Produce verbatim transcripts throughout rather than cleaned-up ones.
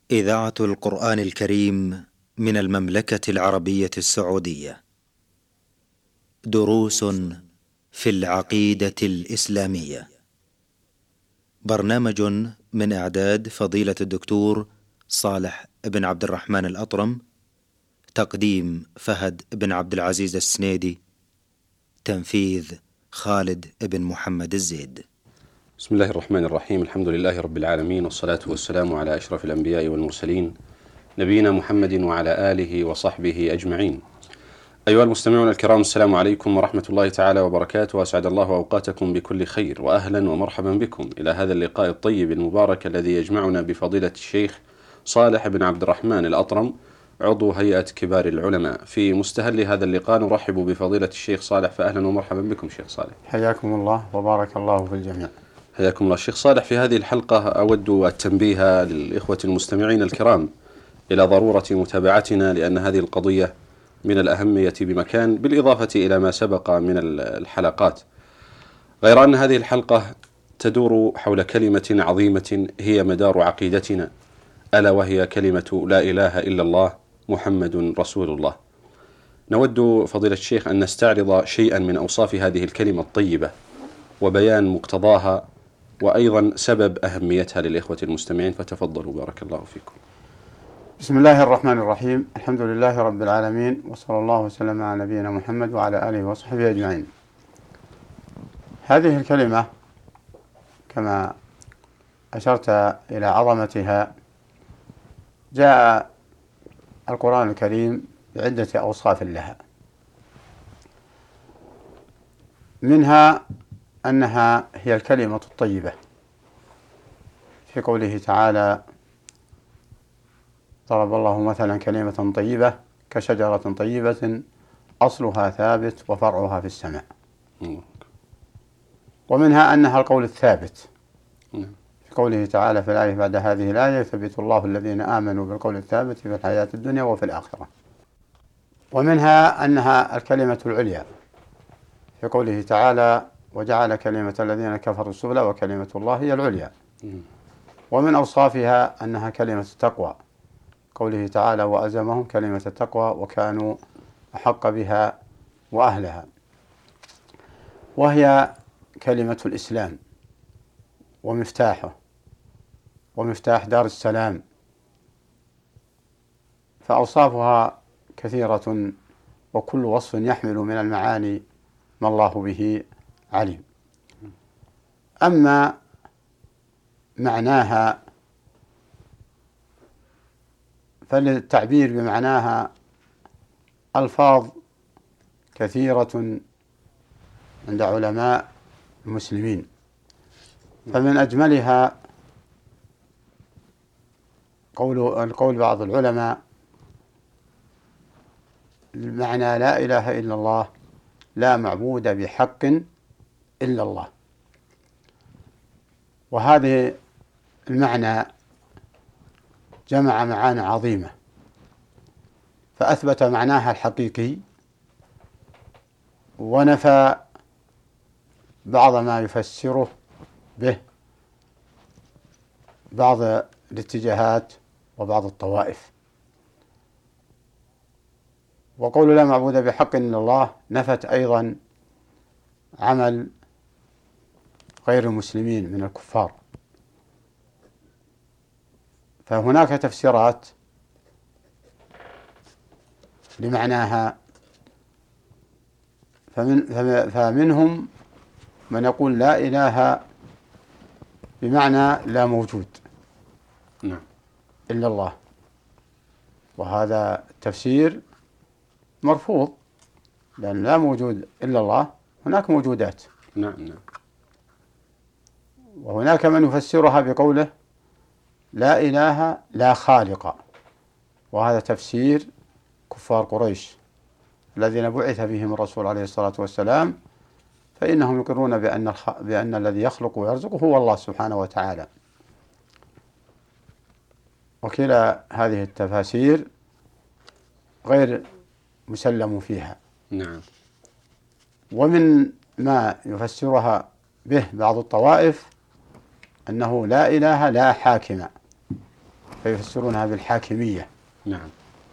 إذاعة القرآن الكريم من المملكة العربية السعودية. دروس في العقيدة الإسلامية. برنامج من إعداد فضيلة الدكتور صالح بن عبد الرحمن الأطرم. تقديم فهد بن عبد العزيز السنيدي. تنفيذ خالد بن محمد الزيد. بسم الله الرحمن الرحيم. الحمد لله رب العالمين، والصلاة والسلام على أشرف الأنبياء والمرسلين، نبينا محمد وعلى آله وصحبه أجمعين. أيها المستمعون الكرام، السلام عليكم ورحمة الله تعالى وبركاته، وأسعد الله أوقاتكم بكل خير، وأهلا ومرحبا بكم إلى هذا اللقاء الطيب المبارك الذي يجمعنا بفضيلة الشيخ صالح بن عبد الرحمن الأطرم، عضو هيئة كبار العلماء. في مستهل هذا اللقاء نرحب بفضيلة الشيخ صالح، فأهلا ومرحبا بكم شيخ صالح. حياكم الله وبارك الله في الجميع. حياكم الله شيخ صالح. في هذه الحلقة أود التنبيه للإخوة المستمعين الكرام إلى ضرورة متابعتنا، لأن هذه القضية من الأهمية بمكان، بالإضافة إلى ما سبق من الحلقات، غير أن هذه الحلقة تدور حول كلمة عظيمة هي مدار عقيدتنا، ألا وهي كلمة لا إله إلا الله محمد رسول الله. نود فضيلة الشيخ أن نستعرض شيئا من أوصاف هذه الكلمة الطيبة وبيان مقتضاها، وأيضا سبب أهميتها للإخوة المستمعين، فتفضلوا بارك الله فيكم. بسم الله الرحمن الرحيم. الحمد لله رب العالمين، وصلى الله وسلم على نبينا محمد وعلى آله وصحبه أجمعين. هذه الكلمة كما أشرت إلى عظمتها، جاء القرآن الكريم بعدة أوصاف لها، منها أنها هي الكلمة الطيبة، في قوله تعالى: ضرب الله مثلا كلمة طيبة كشجرة طيبة أصلها ثابت وفرعها في السماء. ومنها أنها القول الثابت، في قوله تعالى في الآية بعد هذه الآية: يثبت الله الذين آمنوا بالقول الثابت في الحياة الدنيا وفي الآخرة. ومنها أنها الكلمة العليا، في قوله تعالى: وجعل كلمة الذين كفروا السفلى وكلمة الله هي العليا. ومن أوصافها أنها كلمة التقوى، قوله تعالى: وألزمهم كلمة التقوى وكانوا أحق بها وأهلها. وهي كلمة الإسلام ومفتاحه ومفتاح دار السلام، فأوصافها كثيرة، وكل وصف يحمل من المعاني ما الله به عليم. أما معناها فللتعبير بمعناها ألفاظ كثيرة عند علماء المسلمين، فمن أجملها قول القول بعض العلماء: المعنى لا إله إلا الله، لا معبود بحق إلا الله. وهذه المعنى جمع معاني عظيمة، فأثبت معناها الحقيقي، ونفى بعض ما يفسره به بعض الاتجاهات وبعض الطوائف. وقول لا معبود بحق إلا الله نفت أيضا عمل غير المسلمين من الكفار. فهناك تفسيرات لمعناها، فمن فمنهم من يقول لا إله بمعنى لا موجود إلا الله، وهذا تفسير مرفوض، لأن لا موجود إلا الله، هناك موجودات. نعم نعم. وهناك من يفسرها بقوله لا إله لا خالق، وهذا تفسير كفار قريش الذين بعث بهم الرسول عليه الصلاة والسلام، فإنهم يقرون بأن, الخ... بأن الذي يخلق ويرزق هو الله سبحانه وتعالى. وكلا هذه التفاسير غير مسلم فيها. نعم. ومن ما يفسرها به بعض الطوائف أنه لا إله لا حاكم، فيفسرونها بالحاكمية. نعم.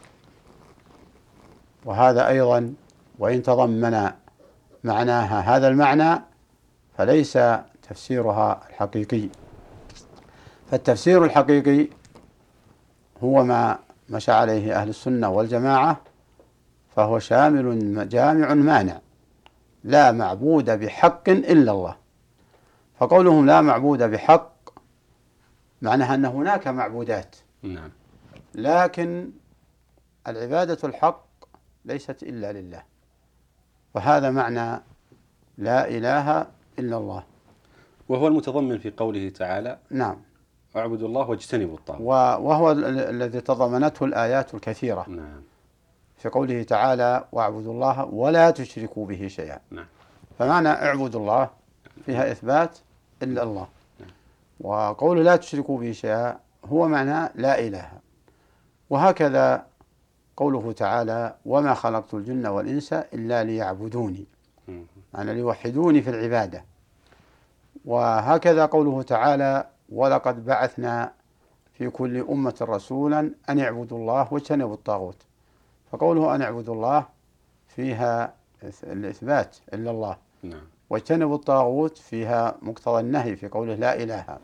وهذا أيضا وإن تضمن معناها هذا المعنى فليس تفسيرها الحقيقي. فالتفسير الحقيقي هو ما مشى عليه أهل السنة والجماعة، فهو شامل جامع مانع، لا معبود بحق إلا الله. فقولهم لا معبود بحق معناها أن هناك معبودات، نعم، لكن العبادة الحق ليست إلا لله، وهذا معنى لا إله إلا الله. وهو المتضمن في قوله تعالى نعم، اعبدوا الله واجتنبوا الطاغوت، وهو الذي تضمنته الآيات الكثيرة. نعم. في قوله تعالى واعبدوا الله ولا تشركوا به شيئا. نعم. فمعنى اعبدوا الله فيها إثبات إلا الله، وقول لا تشركوا به شيئا هو معنى لا إله. وهكذا قوله تعالى وما خلقت الجن والإنس إلا ليعبدوني، معنى ليوحدوني في العبادة. وهكذا قوله تعالى ولقد بعثنا في كل أمة رسولا أن اعبدوا الله واجتنبوا الطاغوت. فقوله أن اعبدوا الله فيها الإثبات إلا الله، نعم. واجتنبوا الطاغوت فيها مقتضى النهي في قوله لا إله.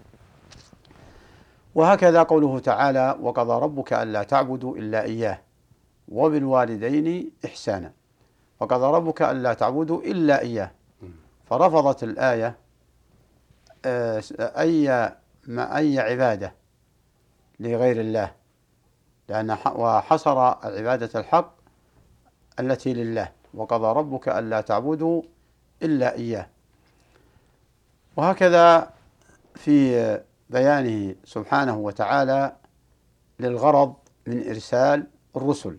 وهكذا قوله تعالى وقضى ربك ألا تعبدوا إلا إياه وبالوالدين إحسانا. وقضى ربك ألا تعبدوا إلا إياه، فرفضت الآية أي ما أي عبادة لغير الله، لأن وحصر العبادة الحق التي لله، وقضى ربك ألا تعبدوا إلا إياه. وهكذا في بيانه سبحانه وتعالى للغرض من إرسال الرسل،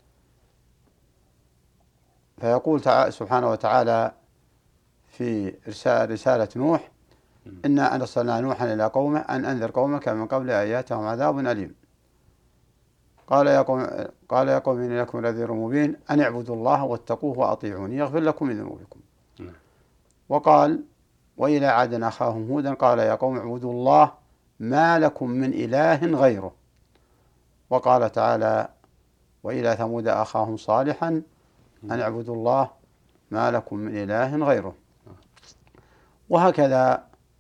فيقول سبحانه وتعالى في إرسال رسالة نوح إنا أرسلنا نوحا إلى قومه أن أنذر قومك من قبل أن يأتيهم عذاب أليم. قال يا قوم قال يا قوم إني لكم نذير مبين أن اعبدوا الله واتقوه وأطيعوني يغفر لكم من ذنوبكم. وقال وإلى عاد أخاهم هودا قال يا قوم اعبدوا الله ما لكم من إله غيره. وقال تعالى وإلى ثمود أخاهم صالحا أن اعبدوا الله ما لكم من إله غيره. وهكذا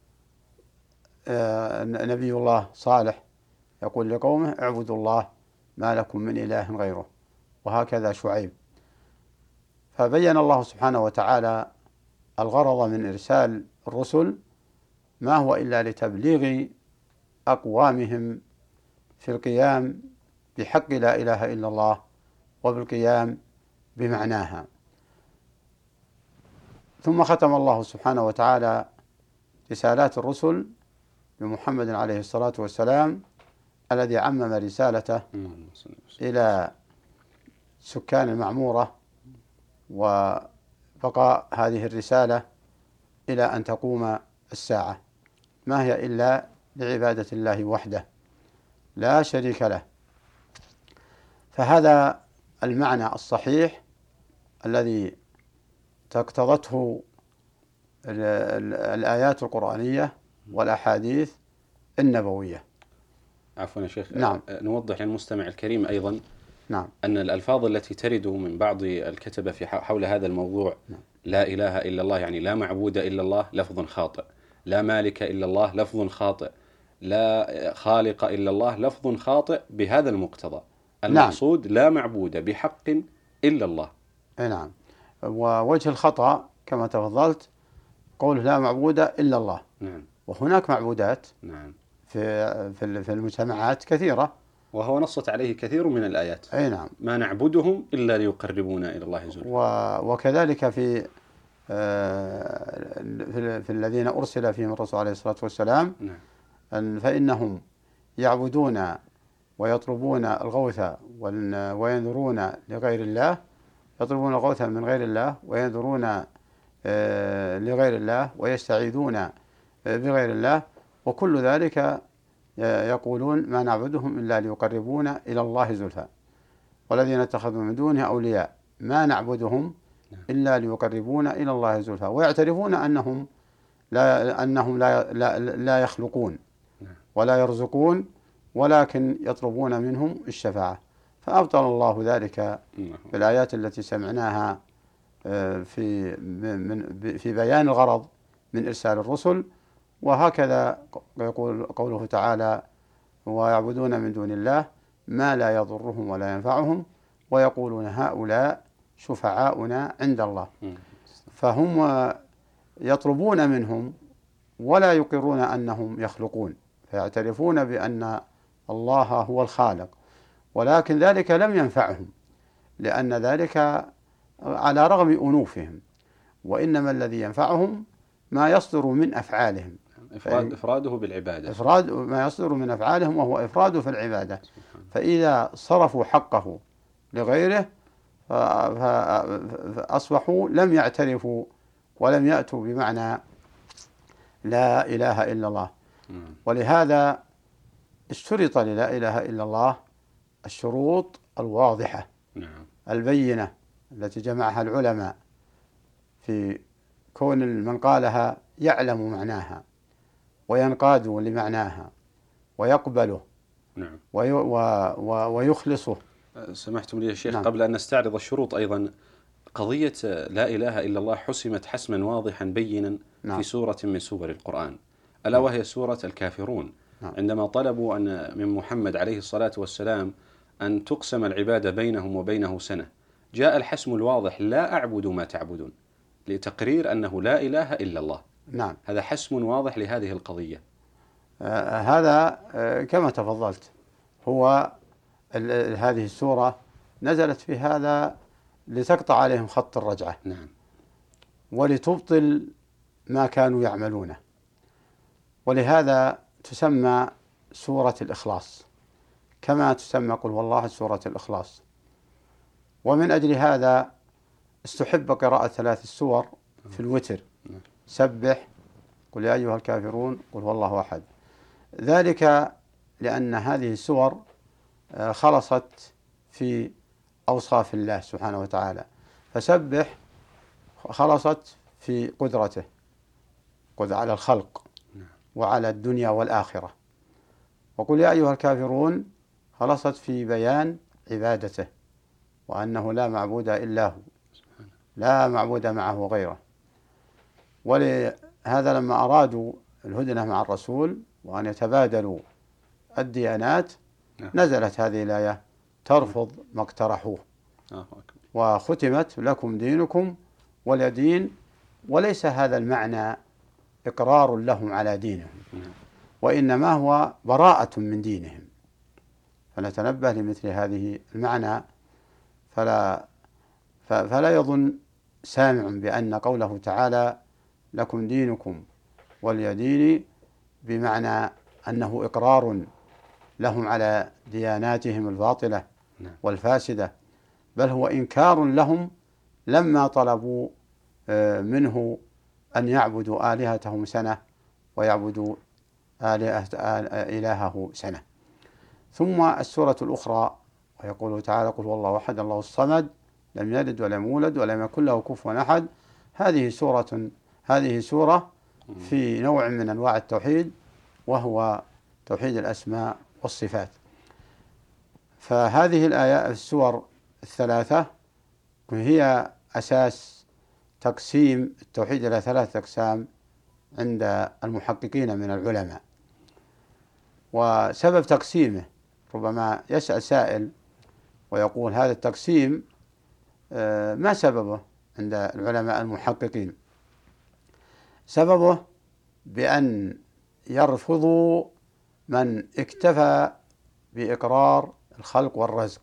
نبي الله صالح يقول لقومه اعبدوا الله ما لكم من إله غيره. وهكذا شعيب. فبين الله سبحانه وتعالى الغرض من إرسال الرسل ما هو إلا لتبليغ أقوامهم في القيام بحق لا إله إلا الله وبالقيام بمعناها. ثم ختم الله سبحانه وتعالى رسالات الرسل بمحمد عليه الصلاة والسلام الذي عمم رسالته إلى سكان المعمورة، وبقاء هذه الرسالة إلى أن تقوم الساعة، ما هي إلا لعبادة الله وحده لا شريك له. فهذا المعنى الصحيح الذي اقتضته الآيات القرآنية والأحاديث النبوية. عفوا يا شيخ، نعم. نوضح للمستمع الكريم أيضا نعم. أن الألفاظ التي ترد من بعض الكتبة في حول هذا الموضوع، نعم. لا إله إلا الله يعني لا معبود إلا الله، لفظ خاطئ. لا مالك إلا الله، لفظ خاطئ. لا خالق إلا الله، لفظ خاطئ بهذا المقتضى. المقصود نعم. لا معبود بحق إلا الله. نعم. ووجه الخطأ كما تفضلت قول لا معبود إلا الله. نعم. وهناك معبودات نعم. في في المجتمعات كثيرة، وهو نصت عليه كثير من الآيات. أي نعم. ما نعبدهم إلا ليقربونا إلى الله زلفى. وكذلك في في الذين أرسل فيهم الرسول عليه الصلاة والسلام، نعم. فإنهم يعبدون ويطلبون الغوث وينذرون لغير الله، يطلبون الغوث من غير الله وينذرون لغير الله ويستعيذون بغير الله، وكل ذلك يقولون ما نعبدهم إلا ليقربونا إلى الله زلفى. والذين اتخذوا من دونه أولياء ما نعبدهم إلا ليقربونا إلى الله زلفى، ويعترفون أنهم لا أنهم لا لا, لا يخلقون ولا يرزقون ولكن يطلبون منهم الشفاعة، فأبطل الله ذلك بالآيات التي سمعناها في من في بيان الغرض من إرسال الرسل. وهكذا يقول قوله تعالى: ويعبدون من دون الله ما لا يضرهم ولا ينفعهم ويقولون هؤلاء شفعاؤنا عند الله. فهم يطلبون منهم ولا يقرون أنهم يخلقون، فيعترفون بأن الله هو الخالق، ولكن ذلك لم ينفعهم، لأن ذلك على رغم أنوفهم، وإنما الذي ينفعهم ما يصدر من أفعالهم، إفراد إفراده بالعبادة، إفراد ما يصدر من أفعالهم وهو إفراده في العبادة. فإذا صرفوا حقه لغيره فأصبحوا لم يعترفوا ولم يأتوا بمعنى لا إله إلا الله. ولهذا اشترط للا إله إلا الله الشروط الواضحة البينة التي جمعها العلماء في كون من قالها يعلم معناها وينقاد لمعناها ويقبله نعم. وي ويخلصه. سمحتم لي يا شيخ، نعم. قبل أن نستعرض الشروط أيضا، قضية لا إله إلا الله حسمت حسما واضحا بينا، نعم. في سورة من سور القرآن، ألا وهي سورة الكافرون، نعم. عندما طلبوا أن من محمد عليه الصلاة والسلام أن تقسم العبادة بينهم وبينه سنة، جاء الحسم الواضح: لا أعبد ما تعبدون، لتقرير أنه لا إله إلا الله. نعم. هذا حسم واضح لهذه القضية. آه هذا آه كما تفضلت، هو هذه السورة نزلت في هذا لتقطع عليهم خط الرجعة، نعم. ولتبطل ما كانوا يعملونه، ولهذا تسمى سورة الإخلاص، كما تسمى قل هو الله سورة الإخلاص. ومن أجل هذا استحب قراءة ثلاث السور في الوتر: سبح، قل يا أيها الكافرون، قل هو الله أحد. ذلك لأن هذه السور خلصت في أوصاف الله سبحانه وتعالى، فسبح خلصت في قدرته، قدرة على الخلق وعلى الدنيا والآخرة. وقل يا أيها الكافرون خلصت في بيان عبادته، وأنه لا معبود إلا هو، لا معبود معه غيره. ولهذا لما أرادوا الهدنة مع الرسول وأن يتبادلوا الديانات نزلت هذه الآية ترفض ما اقترحوه، وختمت لكم دينكم ولي دين. وليس هذا المعنى إقرار لهم على دينهم، وإنما هو براءة من دينهم. فنتنبه لمثل هذه المعنى، فلا فلا يظن سامع بأن قوله تعالى لكم دينكم ولي دين بمعنى أنه إقرار لهم على دياناتهم الباطلة والفاسدة، بل هو إنكار لهم لما طلبوا منه أن يعبدوا آلهتهم سنة ويعبدوا إلهه سنة. ثم السورة الأخرى ويقول تعالى قل هو الله أحد الله الصمد لم يلد ولم يولد ولم يكن له كفوا أحد. هذه سورة هذه سورة في نوع من أنواع التوحيد، وهو توحيد الأسماء والصفات. فهذه الآيات السور الثلاثة هي أساس تقسيم التوحيد إلى ثلاثة أقسام عند المحققين من العلماء. وسبب تقسيمه ربما يسأل سائل ويقول هذا التقسيم ما سببه عند العلماء المحققين؟ سببه بأن يرفضوا من اكتفى بإقرار الخلق والرزق،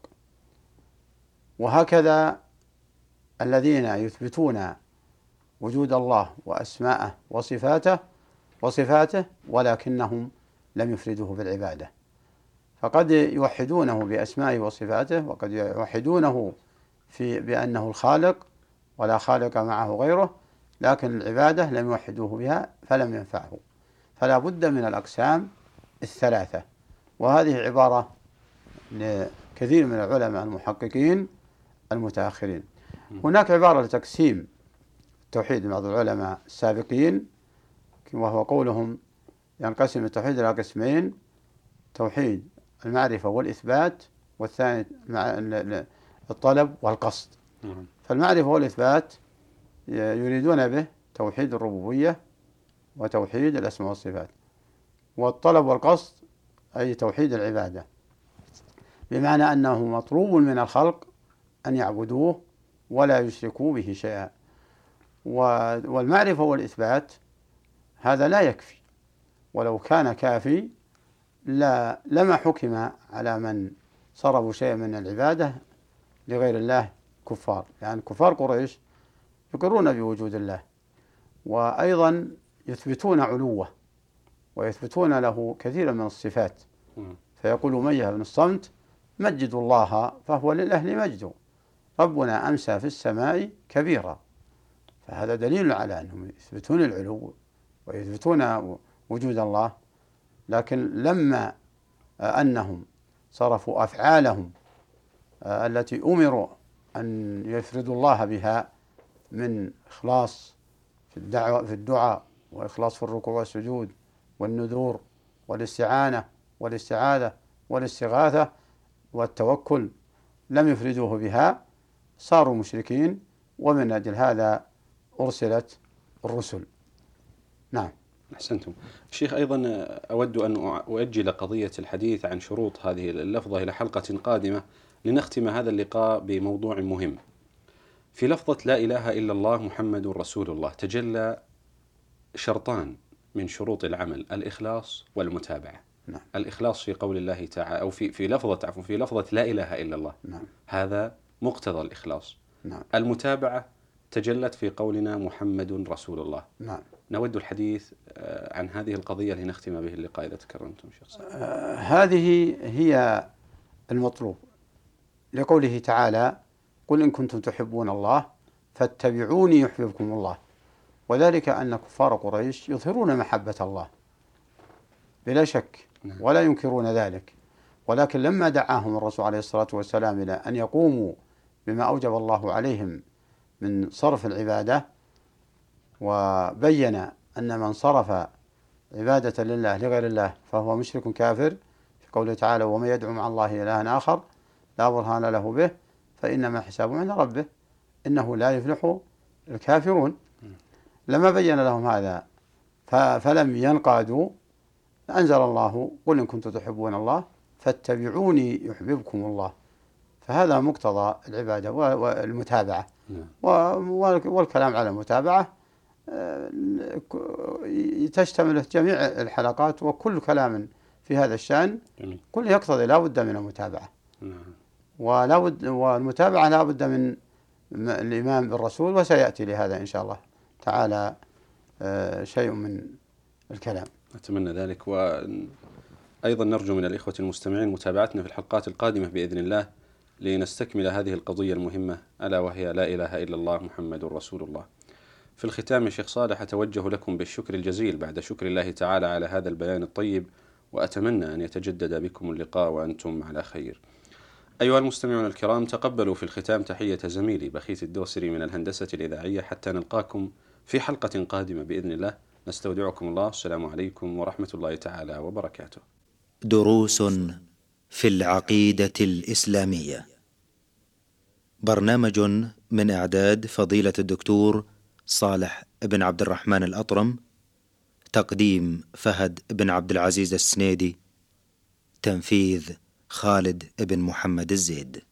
وهكذا الذين يثبتون وجود الله وأسماءه وصفاته وصفاته ولكنهم لم يفردوه بالعبادة. فقد يوحدونه بأسمائه وصفاته، وقد يوحدونه في بأنه الخالق ولا خالق معه غيره، لكن العبادة لم يوحدوه بها فلم ينفعه. فلا بد من الأقسام الثلاثة، وهذه عبارة لكثير من العلماء المحققين المتأخرين. هناك عبارة لتقسيم التوحيد بعض العلماء السابقين، وهو قولهم ينقسم التوحيد إلى قسمين: توحيد المعرفة والإثبات، والثاني الطلب والقصد. فالمعرفة والإثبات يريدون به توحيد الربوبية وتوحيد الأسماء والصفات، والطلب والقصد أي توحيد العبادة، بمعنى أنه مطلوب من الخلق أن يعبدوه ولا يشركوا به شيئا. والمعرفة والإثبات هذا لا يكفي، ولو كان كافي لا لما حكم على من صرفوا شيئا من العبادة لغير الله كفار، يعني كفار قريش يقرون بوجود الله، وأيضا يثبتون علوه ويثبتون له كثيرا من الصفات. فيقول أمية بن الصمت: مجدوا الله فهو للأهل مجد، ربنا أمسى في السماء كبيرا. فهذا دليل على أنهم يثبتون العلو ويثبتون وجود الله، لكن لما أنهم صرفوا أفعالهم التي أمروا أن يفردوا الله بها من إخلاص في الدعوة في الدعاء، وإخلاص في الركوع والسجود والنذور والاستعانة والاستعاذة والاستغاثة والتوكل، لم يفردوه بها، صاروا مشركين، ومن أجل هذا أرسلت الرسل. نعم. أحسنتم. الشيخ، أيضا أود أن أؤجل قضية الحديث عن شروط هذه اللفظة إلى حلقة قادمة، لنختم هذا اللقاء بموضوع مهم. في لفظة لا إله إلا الله محمد رسول الله تجلى شرطان من شروط العمل: الإخلاص والمتابعة. نعم. الإخلاص في قول الله تعالى، أو في في لفظة عفوا في لفظة لا إله إلا الله. نعم. هذا مقتضى الإخلاص. نعم. المتابعة تجلت في قولنا محمد رسول الله. نعم. نود الحديث عن هذه القضية لنختم به اللقاء إذا تكرمتم شيخ. آه هذه هي المطلوب، لقوله تعالى: قل إن كنتم تحبون الله فاتبعوني يحببكم الله. وذلك أن كفار قريش يظهرون محبة الله بلا شك، ولا ينكرون ذلك، ولكن لما دعاهم الرسول عليه الصلاة والسلام إلى أن يقوموا بما أوجب الله عليهم من صرف العبادة، وبين أن من صرف عبادة لله لغير الله فهو مشرك كافر، في قوله تعالى: ومن يدعو مع الله إلها آخر لا برهان له به فإنما حسابه عند ربه إنه لا يفلح الكافرون. لما بين لهم هذا فلم ينقادوا، أنزل الله: قل إن كنتم تحبون الله فاتبعوني يحببكم الله. فهذا مقتضى العبادة والمتابعة. والكلام على المتابعة تشتمل جميع الحلقات، وكل كلام في هذا الشأن كل يقتضي لا بد من المتابعة. ولا بد، والمتابعة لا بد من الإيمان بالرسول، وسيأتي لهذا إن شاء الله تعالى شيء من الكلام. أتمنى ذلك، وأيضا نرجو من الإخوة المستمعين متابعتنا في الحلقات القادمة بإذن الله، لنستكمل هذه القضية المهمة، ألا وهي لا إله إلا الله محمد رسول الله. في الختام يا شيخ صالح، أتوجه لكم بالشكر الجزيل بعد شكر الله تعالى على هذا البيان الطيب، وأتمنى أن يتجدد بكم اللقاء وأنتم على خير. أيها المستمعون الكرام، تقبلوا في الختام تحية زميلي بخيت الدوسري من الهندسة الإذاعية، حتى نلقاكم في حلقة قادمة بإذن الله. نستودعكم الله، السلام عليكم ورحمة الله تعالى وبركاته. دروس في العقيدة الإسلامية، برنامج من إعداد فضيلة الدكتور صالح بن عبد الرحمن الأطرم، تقديم فهد بن عبد العزيز السنيدي، تنفيذ خالد بن محمد الزيد.